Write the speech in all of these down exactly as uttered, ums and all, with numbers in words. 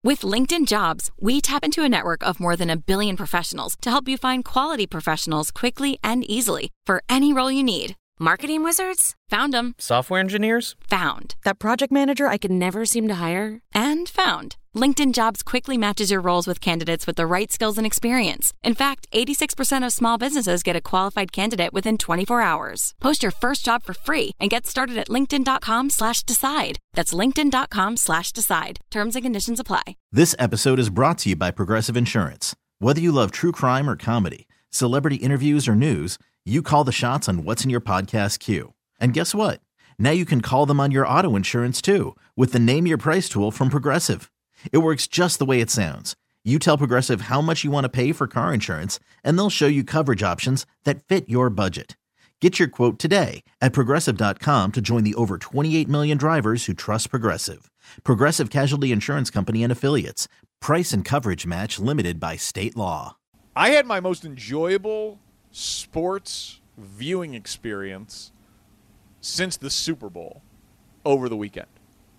With LinkedIn Jobs, we tap into a network of more than a billion professionals to help you find quality professionals quickly and easily for any role you need. Marketing wizards? Found them. Software engineers? Found. That project manager I could never seem to hire? And found. LinkedIn Jobs quickly matches your roles with candidates with the right skills and experience. In fact, eighty-six percent of small businesses get a qualified candidate within twenty-four hours. Post your first job for free and get started at linkedin.com slash decide. That's linkedin.com slash decide. Terms and conditions apply. This episode is brought to you by Progressive Insurance. Whether you love true crime or comedy, celebrity interviews or news, you call the shots on what's in your podcast queue. And guess what? Now you can call them on your auto insurance too with the Name Your Price tool from Progressive. It works just the way it sounds. You tell Progressive how much you want to pay for car insurance, and they'll show you coverage options that fit your budget. Get your quote today at Progressive dot com to join the over twenty-eight million drivers who trust Progressive. Progressive Casualty Insurance Company and Affiliates. Price and coverage match limited by state law. I had my most enjoyable sports viewing experience since the Super Bowl over the weekend.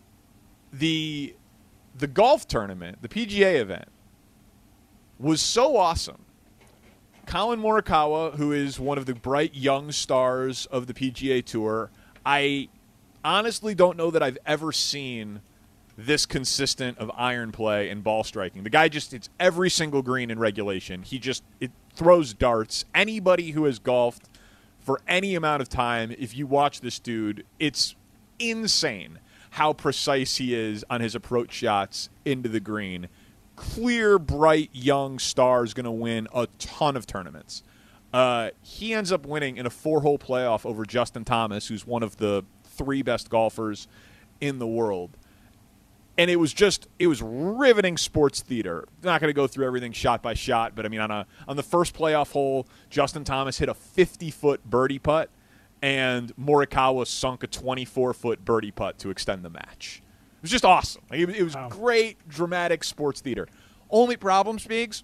The the golf tournament, the P G A event, was so awesome. Colin Morikawa, who is one of the bright young stars of the P G A Tour, I honestly don't know that I've ever seen this consistent of iron play and ball striking. The guy just hits every single green in regulation. He just it throws darts. Anybody who has golfed for any amount of time, if you watch this dude, it's insane how precise he is on his approach shots into the green. Clear, bright, young star is going to win a ton of tournaments. Uh, he ends up winning in a four-hole playoff over Justin Thomas, who's one of the three best golfers in the world. And it was just, it was riveting sports theater. Not going to go through everything shot by shot, but I mean, on a on the first playoff hole, Justin Thomas hit a fifty-foot birdie putt, and Morikawa sunk a twenty-four-foot birdie putt to extend the match. It was just awesome. Like, it, it was wow. Great, dramatic sports theater. Only problem, Speaks,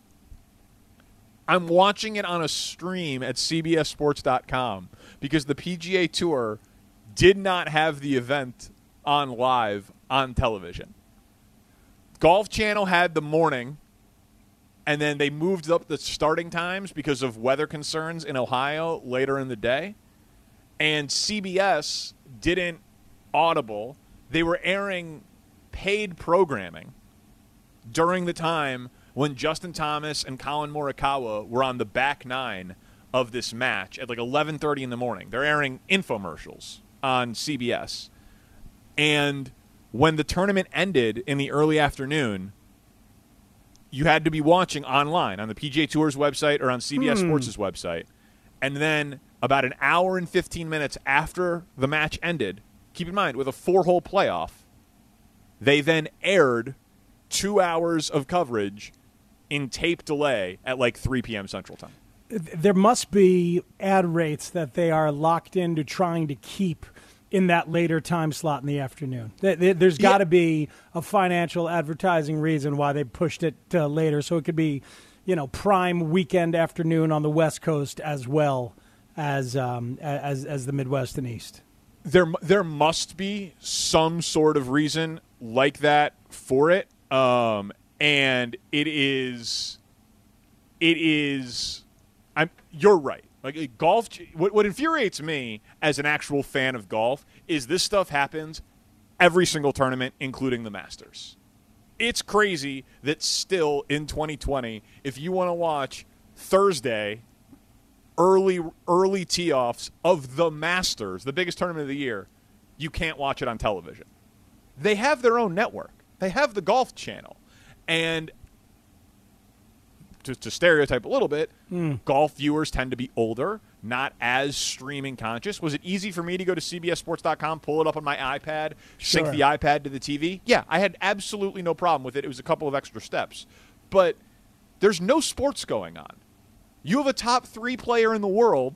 I'm watching it on a stream at C B S Sports dot com because the P G A Tour did not have the event on live on television. Golf Channel had the morning, and then they moved up the starting times because of weather concerns in Ohio later in the day. And C B S didn't audible. They were airing paid programming during the time when Justin Thomas and Colin Morikawa were on the back nine of this match at like eleven thirty in the morning. They're airing infomercials on C B S. And when the tournament ended in the early afternoon, you had to be watching online on the P G A Tour's website or on C B S hmm. Sports' website. And then about an hour and fifteen minutes after the match ended, keep in mind, with a four-hole playoff, they then aired two hours of coverage in tape delay at like three p.m. Central Time. There must be ad rates that they are locked into trying to keep in that later time slot in the afternoon. There's got to yeah. be a financial advertising reason why they pushed it uh, later, so it could be, you know, prime weekend afternoon on the West Coast as well as um, as as the Midwest and East. There, there must be some sort of reason like that for it, um, and it is, it is. I'm. You're right. Like golf, what, what infuriates me as an actual fan of golf is this stuff happens every single tournament, including the Masters. It's crazy that still in twenty twenty, if you want to watch Thursday early early tee-offs of the Masters, the biggest tournament of the year, you can't watch it on television. They have their own network. They have the Golf Channel. And To, to stereotype a little bit, mm. golf viewers tend to be older, not as streaming conscious. Was it easy for me to go to C B S Sports dot com, pull it up on my iPad, sure. sync the iPad to the T V? Yeah, I had absolutely no problem with it. It was a couple of extra steps. But there's no sports going on. You have a top three player in the world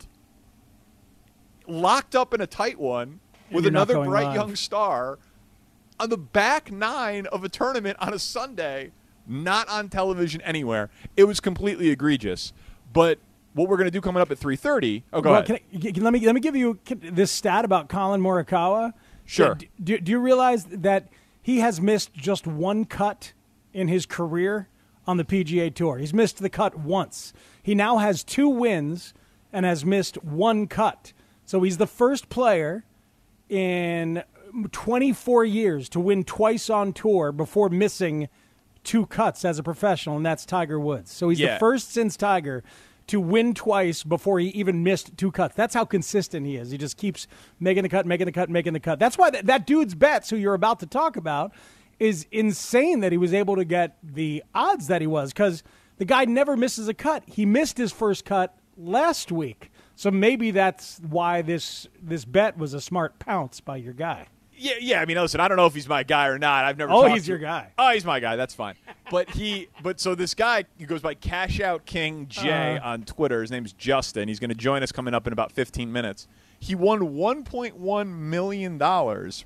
locked up in a tight one with another bright live. young star on the back nine of a tournament on a Sunday, not on television anywhere. It was completely egregious. But what we're going to do coming up at three thirty. Oh, go well, ahead. Can I, can, let me let me give you this stat about Colin Morikawa. Sure. Do, do, do you realize that he has missed just one cut in his career on the P G A Tour. He's missed the cut once. He now has two wins and has missed one cut. So he's the first player in twenty-four years to win twice on tour before missing two cuts as a professional, and that's Tiger Woods. So he's yeah. the first since Tiger to win twice before he even missed two cuts. That's how consistent he is. He just keeps making the cut, making the cut, making the cut. That's why th- that dude's bets, who you're about to talk about, is insane that he was able to get the odds that he was, because the guy never misses a cut. He missed his first cut last week. So maybe that's why this this bet was a smart pounce by your guy. Yeah, yeah. I mean, listen, I don't know if he's my guy or not. I've never. Oh, talked he's to your him. guy. Oh, he's my guy. That's fine. But he, but so this guy, he goes by Cash Out King J uh, on Twitter. His name's Justin. He's going to join us coming up in about fifteen minutes. He won one point one million dollars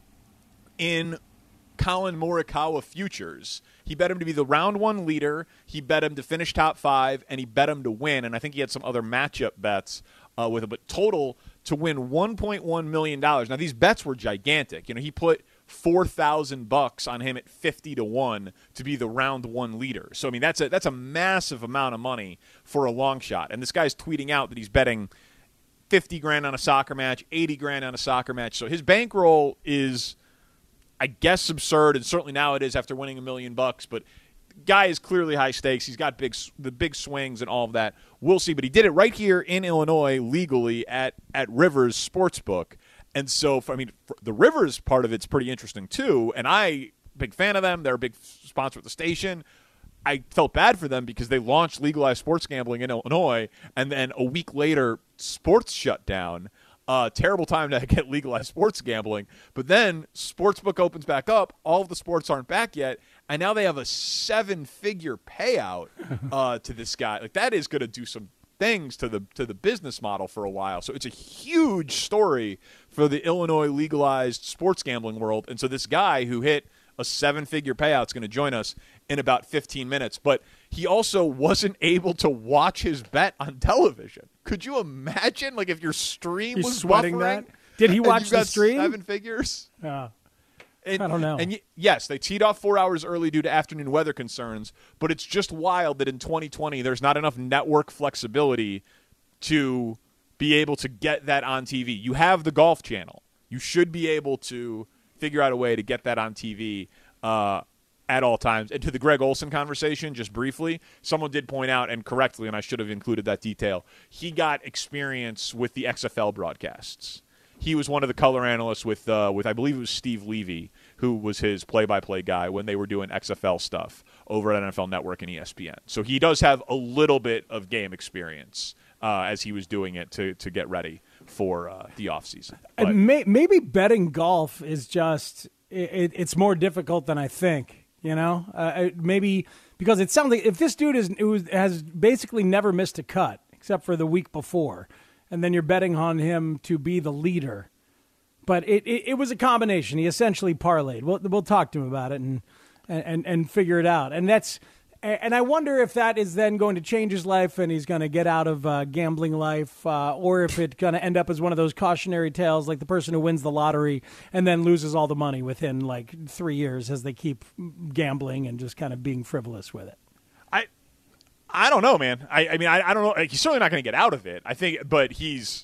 in Colin Morikawa futures. He bet him to be the round one leader. He bet him to finish top five, and he bet him to win. And I think he had some other matchup bets uh, with him. But total to win one point one million dollars. Now, these bets were gigantic. You know, he put four thousand bucks on him at fifty to one to be the round one leader. So, I mean, that's a, that's a massive amount of money for a long shot. And this guy's tweeting out that he's betting fifty grand on a soccer match, eighty grand on a soccer match. So his bankroll is, I guess, absurd, and certainly now it is after winning a million bucks. But guy is clearly high stakes. He's got big the big swings and all of that. We'll see. But he did it right here in Illinois legally at, at Rivers Sportsbook. And so, for, I mean, for the Rivers part of it's pretty interesting too. And I, big fan of them. They're a big sponsor at the station. I felt bad for them because they launched legalized sports gambling in Illinois, and then a week later, sports shut down. Uh, terrible time to get legalized sports gambling. But then Sportsbook opens back up. All of the sports aren't back yet. And now they have a seven-figure payout uh, to this guy. Like, that is going to do some things to the to the business model for a while. So it's a huge story for the Illinois legalized sports gambling world. And so this guy who hit a seven-figure payout is going to join us in about fifteen minutes. But he also wasn't able to watch his bet on television. Could you imagine, like, if your stream You're was sweating buffering? that? Did he watch you the got stream? Seven figures? Uh, And, I don't know. And y- yes, they teed off four hours early due to afternoon weather concerns, but it's just wild that in twenty twenty there's not enough network flexibility to be able to get that on T V. You have the Golf Channel. You should be able to figure out a way to get that on T V uh, at all times. And to the Greg Olson conversation, just briefly, someone did point out, and correctly, and I should have included that detail, he got experience with the X F L broadcasts. He was one of the color analysts with, uh, with I believe it was Steve Levy, who was his play-by-play guy when they were doing X F L stuff over at N F L Network and E S P N. So he does have a little bit of game experience uh, as he was doing it to to get ready for uh, the offseason. But may, maybe betting golf is just it, it's more difficult than I think. You know, uh, maybe because it sounds like if this dude is it was, has basically never missed a cut except for the week before. And then you're betting on him to be the leader. But it, it, it was a combination. He essentially parlayed. We'll we'll talk to him about it and and, and figure it out. And that's and I wonder if that is then going to change his life and he's going to get out of uh, gambling life, uh, or if it's going to end up as one of those cautionary tales like the person who wins the lottery and then loses all the money within like three years as they keep gambling and just kind of being frivolous with it. I I don't know, man. I, I mean, I, I don't know. He's certainly not going to get out of it. I think, but he's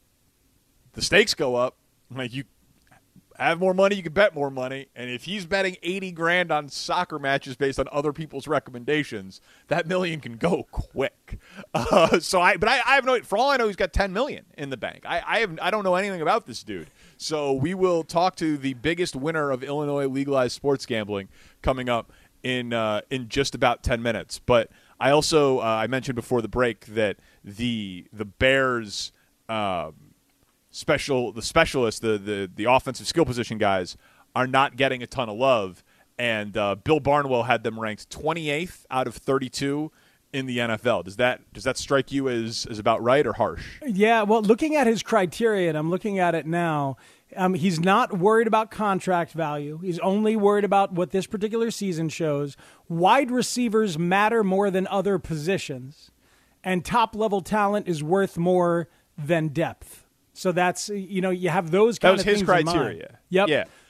the stakes go up. Like, you have more money, you can bet more money. And if he's betting eighty grand on soccer matches based on other people's recommendations, that million can go quick. Uh, so I, but I, I have no. For all I know, he's got ten million in the bank. I, I have. I don't know anything about this dude. So we will talk to the biggest winner of Illinois legalized sports gambling coming up in uh, in just about ten minutes. But I also uh, I mentioned before the break that the the Bears um, special the specialists the, the the offensive skill position guys are not getting a ton of love, and uh, Bill Barnwell had them ranked twenty-eighth out of thirty-two in the N F L. Does that does that strike you as as about right or harsh? Yeah, well, looking at his criteria, and I'm looking at it now. Um, he's not worried about contract value. He's only worried about what this particular season shows. Wide receivers matter more than other positions, and top-level talent is worth more than depth. So that's, you know, you have those kind that was of his things in mind. criteria. Yep. Yeah.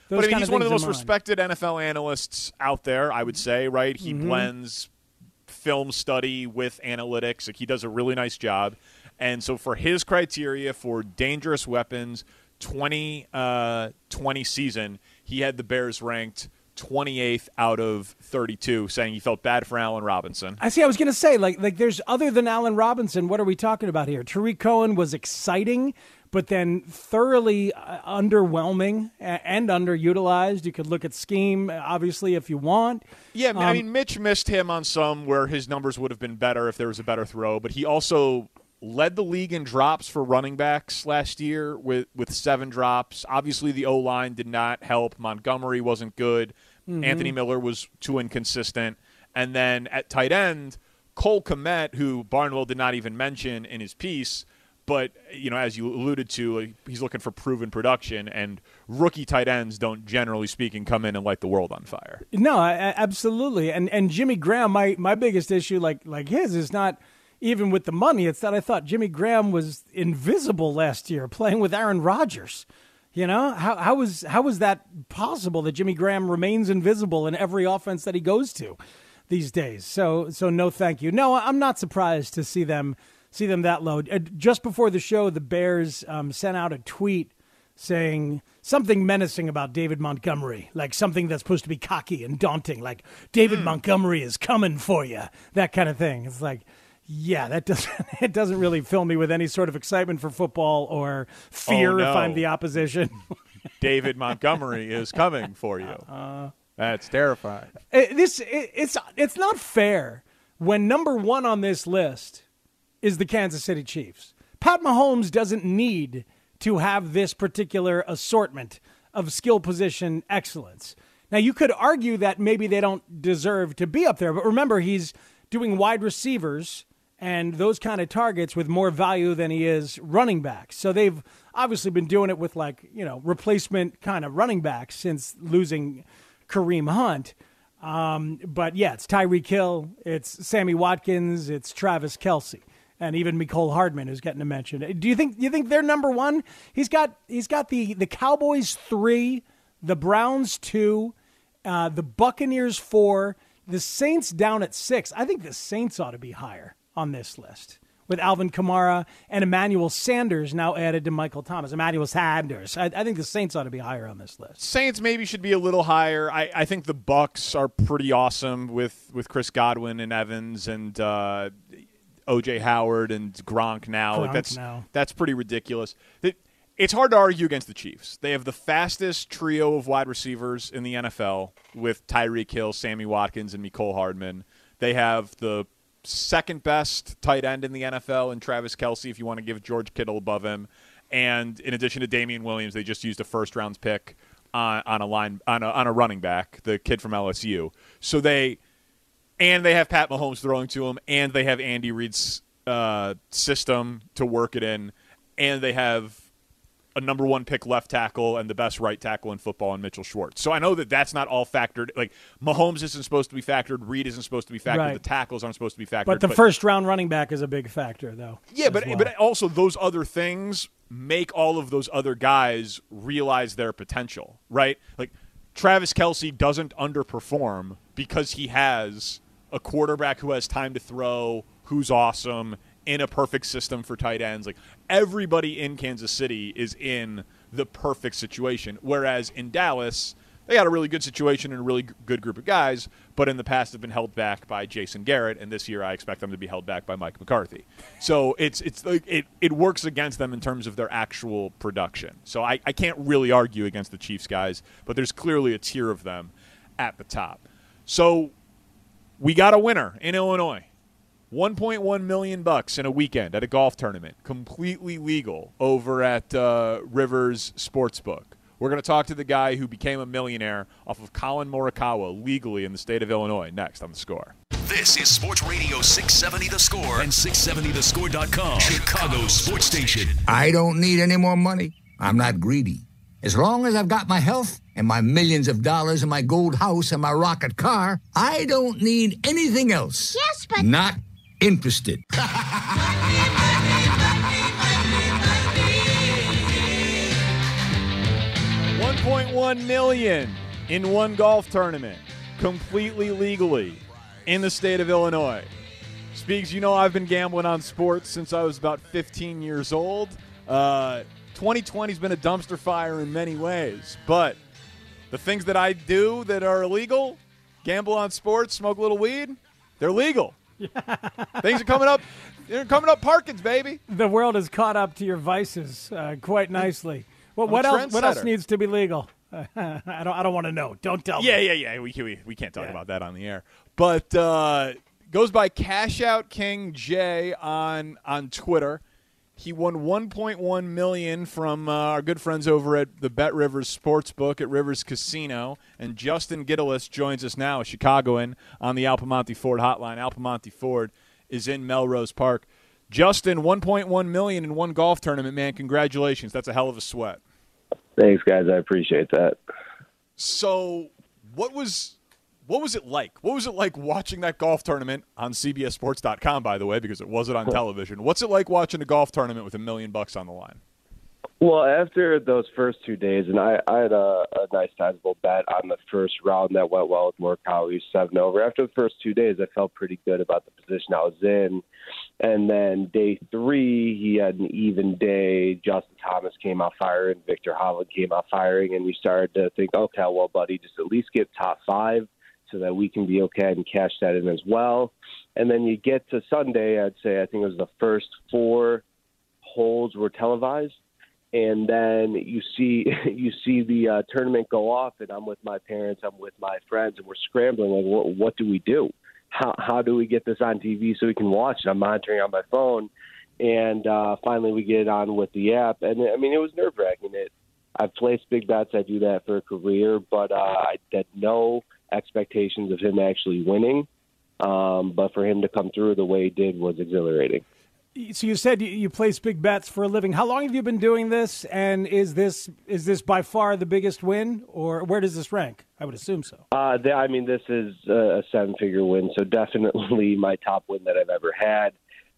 Those but I mean, kind he's of one of the things most in mind. respected N F L analysts out there, I would say, right? He Mm-hmm. blends film study with analytics. Like, he does a really nice job. And so for his criteria for dangerous weapons twenty twenty season, he had the Bears ranked twenty-eighth out of thirty-two, saying he felt bad for Allen Robinson. I see. I was going to say, like, like there's other than Allen Robinson. What are we talking about here? Tariq Cohen was exciting, but then thoroughly uh, underwhelming and underutilized. You could look at scheme, obviously, if you want. Yeah, Um, I mean, Mitch missed him on some where his numbers would have been better if there was a better throw, but he also led the league in drops for running backs last year with, with seven drops. Obviously, the O-line did not help. Montgomery wasn't good. Mm-hmm. Anthony Miller was too inconsistent. And then at tight end, Cole Kmet, who Barnwell did not even mention in his piece, but, you know, as you alluded to, he's looking for proven production, and rookie tight ends don't, generally speaking, come in and light the world on fire. No, I, I- absolutely. And and Jimmy Graham, my, my biggest issue, like like his, is not even with the money. It's that I thought Jimmy Graham was invisible last year playing with Aaron Rodgers. You know, how how was how was that possible that Jimmy Graham remains invisible in every offense that he goes to these days? So so no, thank you. No, I'm not surprised to see them see them that low. Uh, Just before the show, the Bears um, sent out a tweet saying something menacing about David Montgomery, like something that's supposed to be cocky and daunting, like David mm. Montgomery is coming for you, that kind of thing. It's like, yeah, that doesn't it doesn't really fill me with any sort of excitement for football or fear oh, no. if I'm the opposition. David Montgomery is coming for you. Uh, That's terrifying. It, this it, it's it's not fair when number one on this list is the Kansas City Chiefs. Pat Mahomes doesn't need to have this particular assortment of skill position excellence. Now, you could argue that maybe they don't deserve to be up there, but remember, he's doing wide receivers and those kind of targets with more value than he is running backs. So they've obviously been doing it with, like, you know, replacement kind of running backs since losing Kareem Hunt. Um, but yeah, it's Tyreek Hill, it's Sammy Watkins, it's Travis Kelce, and even Mecole Hardman who's getting a mention. Do you think you think they're number one? He's got he's got the the Cowboys three, the Browns two, uh, the Buccaneers four, the Saints down at six. I think the Saints ought to be higher on this list, with Alvin Kamara and Emmanuel Sanders now added to Michael Thomas. Emmanuel Sanders. I, I think the Saints ought to be higher on this list. Saints maybe should be a little higher. I, I think the Bucs are pretty awesome with, with Chris Godwin and Evans and uh, O J Howard and Gronk now. Gronk like that's now. That's pretty ridiculous. It, it's hard to argue against the Chiefs. They have the fastest trio of wide receivers in the N F L with Tyreek Hill, Sammy Watkins, and Mecole Hardman. They have the second best tight end in the N F L in Travis Kelce, if you want to give George Kittle above him. And in addition to Damian Williams, they just used a first round pick on, on a line on a, on a running back, the kid from L S U. So they and they have Pat Mahomes throwing to him, and they have Andy Reid's uh, system to work it in, and they have a number one pick left tackle and the best right tackle in football in Mitchell Schwartz. So I know that that's not all factored. Like, Mahomes isn't supposed to be factored. Reid isn't supposed to be factored. Right. The tackles aren't supposed to be factored. But the but, first round running back is a big factor, though. Yeah, but well. but also those other things make all of those other guys realize their potential, right? Like, Travis Kelce doesn't underperform because he has a quarterback who has time to throw, who's awesome, in a perfect system for tight ends. Like, everybody in Kansas City is in the perfect situation, whereas in Dallas, they got a really good situation and a really good group of guys, but in the past have been held back by Jason Garrett, and this year I expect them to be held back by Mike McCarthy. So it's it's like it, it works against them in terms of their actual production. So I, I can't really argue against the Chiefs guys, but there's clearly a tier of them at the top. So we got a winner in Illinois. one point one million bucks in a weekend at a golf tournament, completely legal over at uh, Rivers Sportsbook. We're going to talk to the guy who became a millionaire off of Colin Morikawa legally in the state of Illinois next on The Score. This is Sports Radio six seventy The Score and six seventy the score dot com, Chicago's sports station. I don't need any more money. I'm not greedy. As long as I've got my health and my millions of dollars and my gold house and my rocket car, I don't need anything else. Yes, but... Not interested. one point one million dollars in one golf tournament, completely legally, in the state of Illinois. Speaks, you know I've been gambling on sports since I was about fifteen years old. Uh, twenty twenty's been a dumpster fire in many ways, but the things that I do that are illegal, gamble on sports, smoke a little weed, they're legal. Things are coming up. They're coming up Parkins, baby. The world has caught up to your vices uh, quite nicely. Well, what else? What else needs to be legal? Uh, I don't. I don't want to know. Don't tell yeah, me. Yeah, yeah, yeah. We we we can't talk yeah. about that on the air. But uh, goes by Cash Out King J on on Twitter. He won one point one million dollars from uh, our good friends over at the Bet Rivers Sportsbook at Rivers Casino. And Justin Gittelis joins us now, a Chicagoan, on the Alpamonte Ford hotline. Alpamonte Ford is in Melrose Park. Justin, one point one million dollars in one golf tournament, man. Congratulations. That's a hell of a sweat. Thanks, guys. I appreciate that. So what was what was it like? What was it like watching that golf tournament on C B S Sports dot com, by the way, because it wasn't on television? What's it like watching a golf tournament with a million bucks on the line? Well, after those first two days, and I, I had a, a nice sizable bet on the first round that went well with Morikawa. He was seven over. After the first two days, I felt pretty good about the position I was in. And then day three, he had an even day. Justin Thomas came out firing. Victor Hovland came out firing. And we started to think, okay, well, buddy, just at least get top five so that we can be okay and cash that in as well. And then you get to Sunday, I'd say I think it was the first four holes were televised. And then you see you see the uh, tournament go off, and I'm with my parents, I'm with my friends, and we're scrambling. Like, what, what do we do? How how do we get this on T V so we can watch it? I'm monitoring on my phone, and uh, finally we get it on with the app. And I mean, it was nerve wracking. It I've placed big bets. I do that for a career, but uh, I had no expectations of him actually winning. Um, but for him to come through the way he did was exhilarating. So you said you, you place big bets for a living. How long have you been doing this? And is this is this by far the biggest win, or where does this rank? I would assume so. Uh, the, I mean, this is a seven-figure win, so definitely my top win that I've ever had.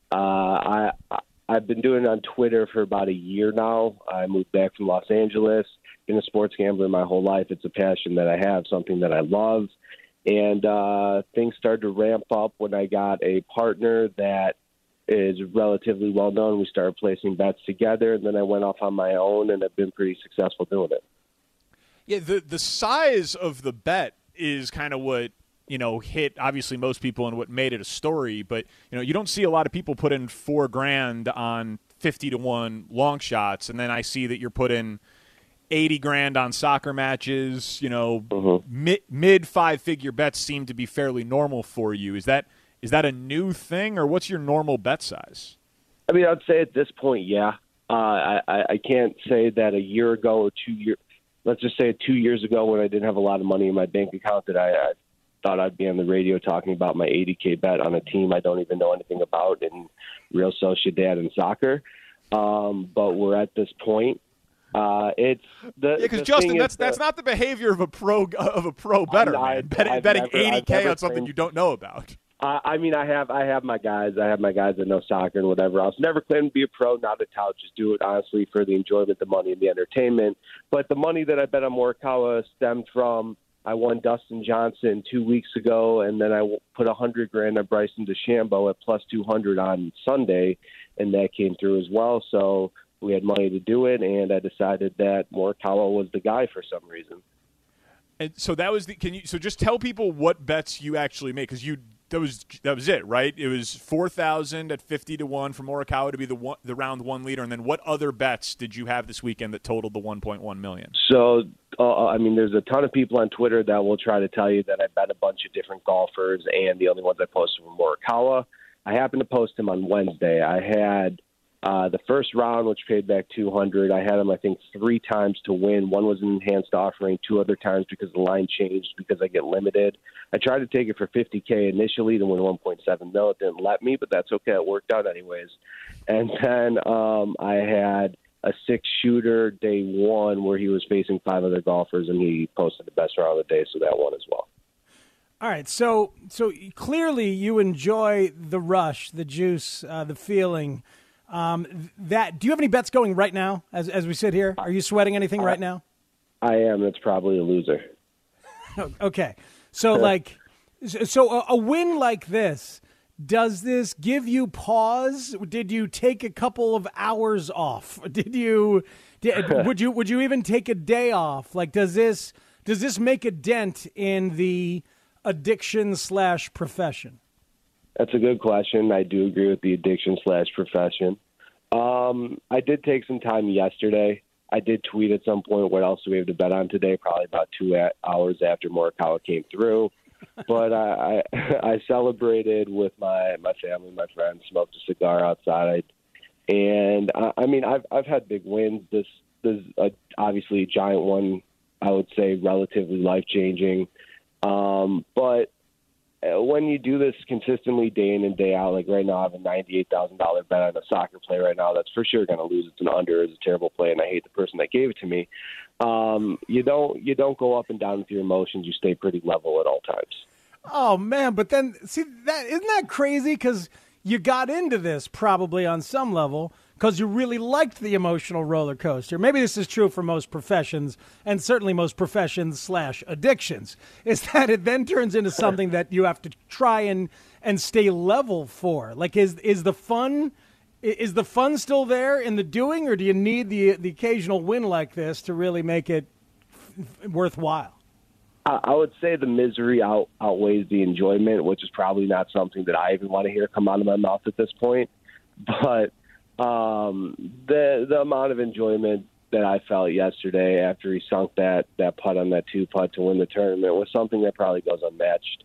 Uh, I I've been doing it on Twitter for about a year now. I moved back from Los Angeles. Been a sports gambler my whole life. It's a passion that I have, something that I love. And uh, things started to ramp up when I got a partner that is relatively well known. We started placing bets together, and then I went off on my own, and have been pretty successful doing it. Yeah, the the size of the bet is kind of what, you know, hit obviously most people and what made it a story. But, you know, you don't see a lot of people put in four grand on fifty to one long shots, and then I see that you're putting eighty grand on soccer matches. You know, mm-hmm. mid mid five figure bets seem to be fairly normal for you. Is that Is that a new thing, or what's your normal bet size? I mean, I'd say at this point, yeah. Uh, I, I can't say that a year ago or two years, let's just say two years ago when I didn't have a lot of money in my bank account, that I, I thought I'd be on the radio talking about my eighty K bet on a team I don't even know anything about in Real Sociedad and soccer. Um, but we're at this point. Uh, it's the yeah, because Justin, that's the, that's not the behavior of a pro of a pro bettor, I, man. Bet, I've betting never, eighty K on something you don't know about. Uh, I mean, I have I have my guys. I have my guys that know soccer and whatever else. Never claimed to be a pro, not a tout. Just do it, honestly, for the enjoyment, the money, and the entertainment. But the money that I bet on Morikawa stemmed from I won Dustin Johnson two weeks ago, and then I put one hundred grand on Bryson DeChambeau at plus two hundred on Sunday, and that came through as well. So we had money to do it, and I decided that Morikawa was the guy for some reason. And so that was the. Can you so just tell people what bets you actually made, because you. That was that was it, right? It was four thousand at fifty to one for Morikawa to be the one, the round one leader, and then what other bets did you have this weekend that totaled the one point one million? So, uh, I mean, there's a ton of people on Twitter that will try to tell you that I bet a bunch of different golfers, and the only ones I posted were Morikawa. I happened to post him on Wednesday. I had uh, the first round, which paid back two hundred. I had him, I think, three times to win. One was an enhanced offering, two other times because the line changed because I get limited. I tried to take it for fifty K initially to win one point seven mil. It didn't let me, but that's okay. It worked out anyways. And then um, I had a six-shooter day one where he was facing five other golfers, and he posted the best round of the day, so that won as well. All right, so so clearly you enjoy the rush, the juice, uh, the feeling. Um, that do you have any bets going right now as as we sit here? Are you sweating anything right now? I am. It's probably a loser. Okay. So, like, so a, a win like this, does this give you pause? Did you take a couple of hours off? Did you, did, would you, would you even take a day off? Like, does this, does this make a dent in the addiction slash profession? That's a good question. I do agree with the addiction slash profession. Um, I did take some time yesterday. I did tweet at some point, what else do we have to bet on today? Probably about two hours after Morikawa came through. But I, I, I celebrated with my, my family, my friends, smoked a cigar outside. And, I, I mean, I've I've had big wins. This, this is a, obviously a giant one, I would say relatively life-changing. Um, but when you do this consistently day in and day out, like right now I have a ninety-eight thousand dollars bet on a soccer play right now that's for sure going to lose. It's an under. It's a terrible play, and I hate the person that gave it to me. Um, you don't you don't go up and down with your emotions. You stay pretty level at all times. Oh, man, but then, see, that isn't that crazy? Because you got into this probably on some level because you really liked the emotional roller coaster. Maybe this is true for most professions, and certainly most professions slash addictions, is that it then turns into something that you have to try and, and stay level for. Like, is is the fun is the fun still there in the doing, or do you need the the occasional win like this to really make it f- worthwhile? I would say the misery out, outweighs the enjoyment, which is probably not something that I even want to hear come out of my mouth at this point. But um, the the amount of enjoyment that I felt yesterday after he sunk that, that putt on that two putt to win the tournament was something that probably goes unmatched.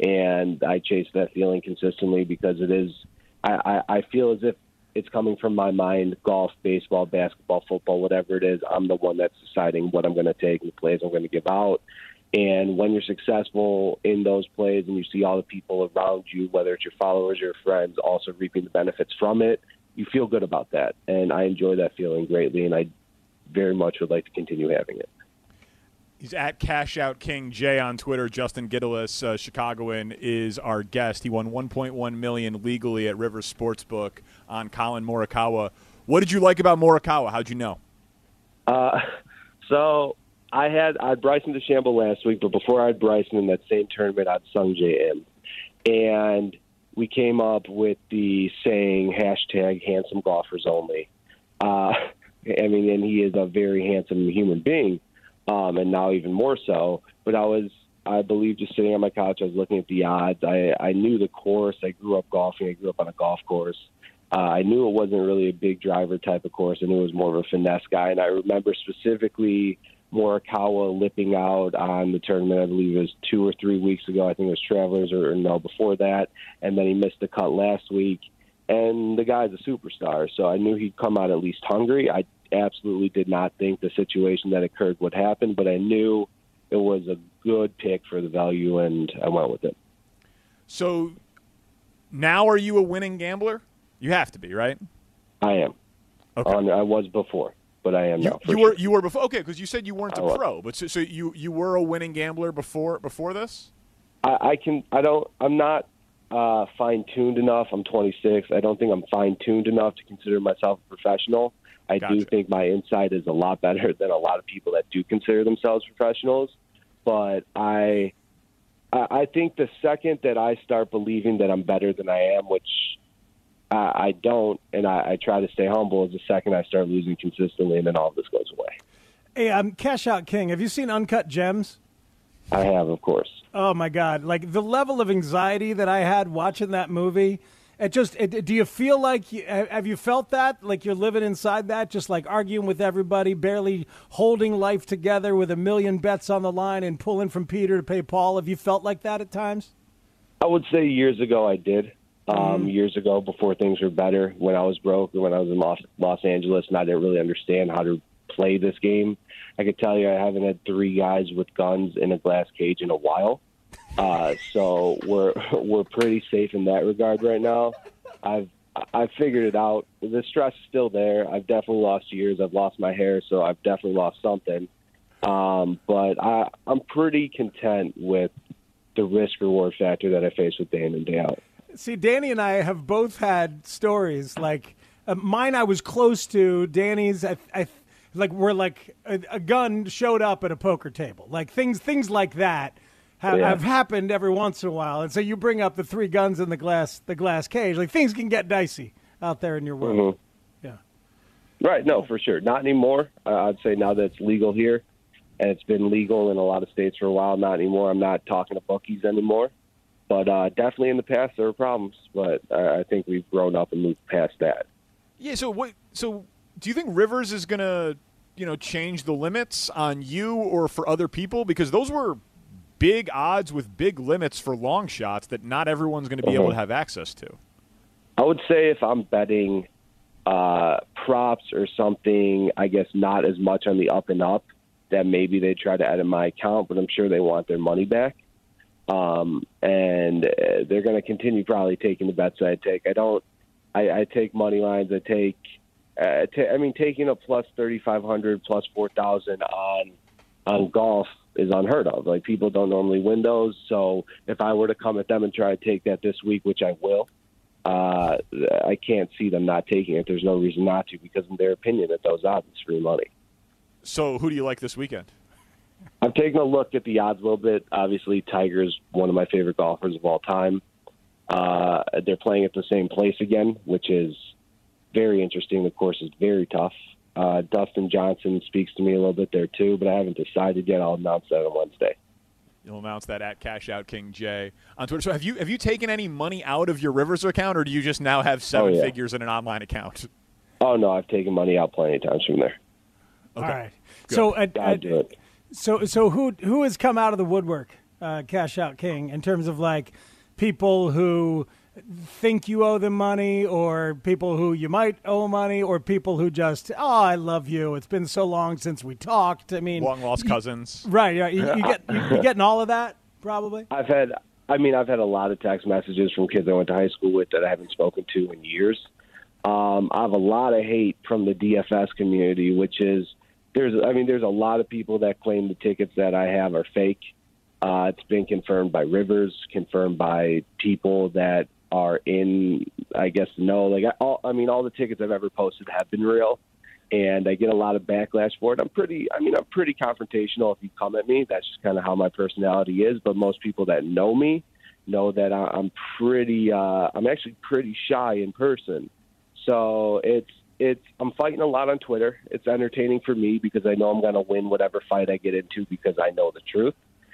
And I chase that feeling consistently because it is, I, I, I feel as if it's coming from my mind, golf, baseball, basketball, football, whatever it is. I'm the one that's deciding what I'm going to take and the plays I'm going to give out. And when you're successful in those plays and you see all the people around you, whether it's your followers or your friends, also reaping the benefits from it, you feel good about that. And I enjoy that feeling greatly, and I very much would like to continue having it. He's at Cash Out King J on Twitter. Justin Gittelis, uh, Chicagoan, is our guest. He won one point one million dollars legally at Rivers Sportsbook on Colin Morikawa. What did you like about Morikawa? How'd you know? Uh, so I had I had Bryson DeChambeau last week, but before I had Bryson in that same tournament, I had Sungjae Im. And we came up with the saying, hashtag handsome golfers only. Uh, I mean, and he is a very handsome human being. Um, and now even more so. But I was, I believe, just sitting on my couch, I was looking at the odds. I, I knew the course. I grew up golfing. I grew up on a golf course. Uh, I knew it wasn't really a big driver type of course. I knew it was more of a finesse guy. And I remember specifically Morikawa lipping out on the tournament, I believe it was two or three weeks ago. I think it was Travelers or, or no, before that. And then he missed the cut last week. And the guy's a superstar. So I knew he'd come out at least hungry. I absolutely did not think the situation that occurred would happen, but I knew it was a good pick for the value, and I went with it. So now are you a winning gambler? You have to be, right? I am. Okay. Um, I was before, but I am you, now. You sure. were you were before. Okay, because you said you weren't a I was. pro, but so, so you you were a winning gambler before before this. I, I can. I don't. I'm not uh, fine-tuned enough. I'm twenty-six. I don't think I'm fine-tuned enough to consider myself a professional. I Gotcha. do think my insight is a lot better than a lot of people that do consider themselves professionals. But I, I think the second that I start believing that I'm better than I am, which I, I don't, and I, I try to stay humble, is the second I start losing consistently, and then all of this goes away. Hey, um, Cash Out King, have you seen Uncut Gems? I have, of course. Oh, my God. Like, the level of anxiety that I had watching that movie, it just, it, do you feel like, you, have you felt that? Like you're living inside that, just like arguing with everybody, barely holding life together with a million bets on the line and pulling from Peter to pay Paul? Have you felt like that at times? I would say years ago I did. Um, mm. Years ago, before things were better, when I was broke, when I was in Los, Los Angeles, and I didn't really understand how to play this game. I could tell you I haven't had three guys with guns in a glass cage in a while. Uh, so we're we're pretty safe in that regard right now. I've I've figured it out. The stress is still there. I've definitely lost years. I've lost my hair, so I've definitely lost something. Um, but I, I'm pretty content with the risk-reward factor that I face with day in and day out. See, Danny and I have both had stories like uh, mine. I was close to Danny's. I, I like where like a, a gun showed up at a poker table, like things things like that have, Yeah. have happened every once in a while. And so you bring up the three guns in the glass the glass cage, like things can get dicey out there in your world. Mm-hmm. Yeah, Right, no, for sure. Not anymore. Uh, I'd say now that it's legal here, and it's been legal in a lot of states for a while, not anymore. I'm not talking to bookies anymore. But uh, definitely in the past there were problems, but uh, I think we've grown up and moved past that. Yeah. So what? So do you think Rivers is gonna, you know, change the limits on you or for other people? Because those were big odds with big limits for long shots that not everyone's going to be Uh-huh. able to have access to. I would say if I'm betting uh, props or something, I guess not as much on the up and up, that maybe they try to edit my account, but I'm sure they want their money back. Um, and uh, they're going to continue probably taking the bets I take. I don't, I, I take money lines. I take, uh, ta- I mean, taking a plus thirty-five hundred, plus four thousand on, on golf is unheard of. Like, people don't normally win those. So if I were to come at them and try to take that this week, which I will, uh, I can't see them not taking it. There's no reason not to, because in their opinion, at those odds, it's free money. So who do you like this weekend? I'm taking a look at the odds a little bit. Obviously, Tiger's one of my favorite golfers of all time. Uh, they're playing at the same place again, which is very interesting. The course is very tough. Uh, Dustin Johnson speaks to me a little bit there too, but I haven't decided yet. I'll announce that on Wednesday. You'll announce that at Cash Out King J on Twitter. So have you have you taken any money out of your Rivers account, or do you just now have seven Oh, yeah. figures in an online account? Oh, no, I've taken money out plenty of times from there. Okay. all right. Good. So at, I at, do it. So, so who who has come out of the woodwork, uh, Cash Out King, in terms of like people who think you owe them money, or people who you might owe money, or people who just, oh, I love you. It's been so long since we talked. I mean, Long lost cousins. right? Yeah, you, you get you, you getting all of that probably. I've had, I mean, I've had a lot of text messages from kids I went to high school with that I haven't spoken to in years. Um, I have a lot of hate from the D F S community, which is, there's, I mean, there's a lot of people that claim the tickets that I have are fake. Uh, it's been confirmed by Rivers, confirmed by people that are in, I guess, know. Like, I, all, I mean, all the tickets I've ever posted have been real, and I get a lot of backlash for it. I'm pretty, I mean, I'm pretty confrontational if you come at me. That's just kind of how my personality is. But most people that know me know that I, I'm pretty, uh, I'm actually pretty shy in person. So it's, it's, I'm fighting a lot on Twitter. It's entertaining for me because I know I'm going to win whatever fight I get into because I know the truth.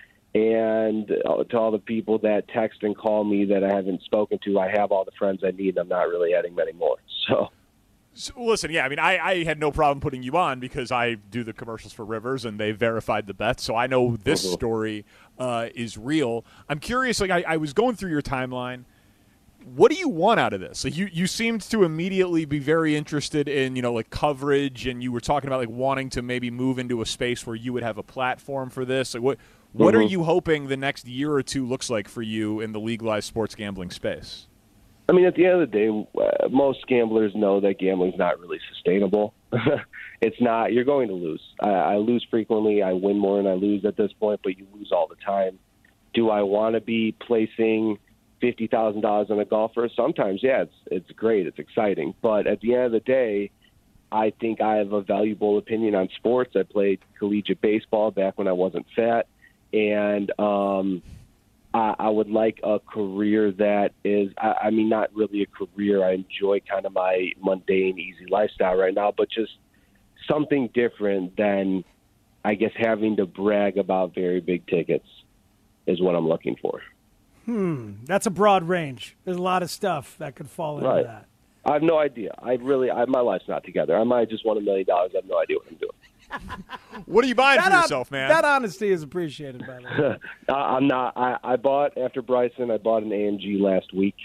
And to all the people that text and call me that I haven't spoken to, I have all the friends I need. I'm not really adding many more. So, So, listen, yeah, I mean, I, I had no problem putting you on because I do the commercials for Rivers and they verified the bets, so I know this Mhm. story uh, is real. I'm curious, like, I, I was going through your timeline. What do you want out of this? Like, you, you seemed to immediately be very interested in, you know, like, coverage, and you were talking about, like, wanting to maybe move into a space where you would have a platform for this. Like, what what Mhm. are you hoping the next year or two looks like for you in the legalized sports gambling space? I mean, at the end of the day, uh, most gamblers know that gambling's not really sustainable. It's not. You're going to lose. I, I lose frequently. I win more than I lose at this point, but you lose all the time. Do I want to be placing fifty thousand dollars on a golfer? Sometimes, yeah, it's it's great. It's exciting. But at the end of the day, I think I have a valuable opinion on sports. I played collegiate baseball back when I wasn't fat. And um, I, I would like a career that is, I, I mean, not really a career. I enjoy kind of my mundane, easy lifestyle right now, but just something different than, I guess, having to brag about very big tickets is what I'm looking for. Hmm, that's a broad range. There's a lot of stuff that could fall into Right. that. I have no idea. I really, I, my life's not together. I might just won a million dollars. I have no idea what I'm doing. What are you buying That for hon- yourself, man? That honesty is appreciated, by the way. I- I'm not. I, I bought after Bryson. I bought an A M G last week.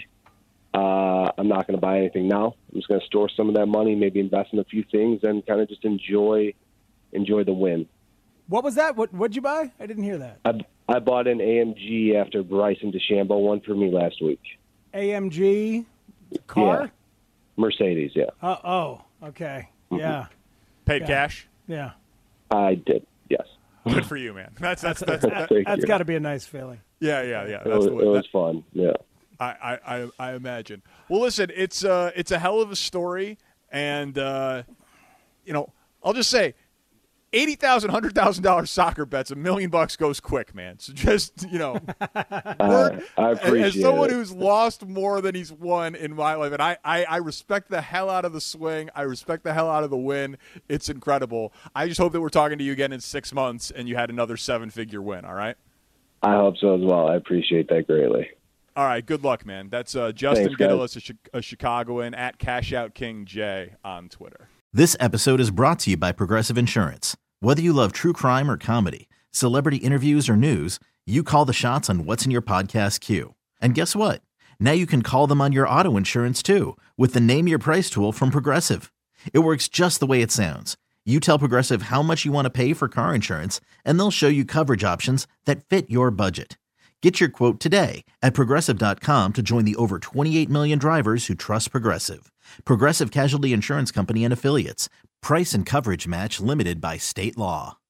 Uh, I'm not going to buy anything now. I'm just going to store some of that money, maybe invest in a few things, and kind of just enjoy enjoy the win. What was that? What what'd you buy? I didn't hear that. I, I bought an A M G after Bryson DeChambeau won for me last week. A M G car? Yeah. Mercedes, yeah. Uh, oh, okay. Yeah. Paid Yeah. cash? Yeah. I did, yes. Good for you, man. That's that's that's, That, that, Thank that's you. got to be a nice feeling. yeah, yeah, yeah. It That's was, the it way, was that, fun, yeah. I, I, I, I imagine. Well, listen, it's uh, it's a hell of a story, and uh, you know, I'll just say eighty thousand dollars, one hundred thousand dollars soccer bets, a million bucks goes quick, man. So just, you know, uh, I appreciate as someone it. who's lost more than he's won in my life, and I, I, I respect the hell out of the swing. I respect the hell out of the win. It's incredible. I just hope that we're talking to you again in six months and you had another seven-figure win, all right? I hope so as well. I appreciate that greatly. All right, good luck, man. That's uh, Justin Thanks, Gittelis, a, Chi- a Chicagoan, at Cash Out King J on Twitter. This episode is brought to you by Progressive Insurance. Whether you love true crime or comedy, celebrity interviews or news, you call the shots on what's in your podcast queue. And guess what? Now you can call them on your auto insurance too with the Name Your Price tool from Progressive. It works just the way it sounds. You tell Progressive how much you want to pay for car insurance, and they'll show you coverage options that fit your budget. Get your quote today at Progressive dot com to join the over twenty-eight million drivers who trust Progressive. Progressive Casualty Insurance Company and Affiliates. Price and coverage match limited by state law.